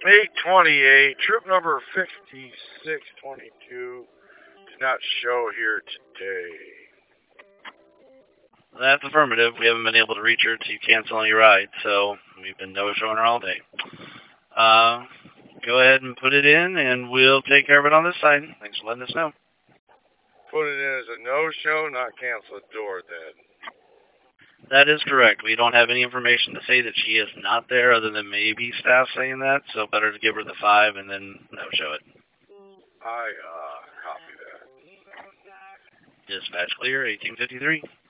828, troop number 5622, did not show here today. That's affirmative. We haven't been able to reach her to cancel any rides, so we've been no-showing her all day. Go ahead and put it in, and we'll take care of it on this side. Thanks for letting us know. Put it in as a no-show, not cancel the door then. That is correct. We don't have any information to say that she is not there other than maybe staff saying that, so better to give her the 5 and then no-show it. I copy that. Dispatch clear, 1853.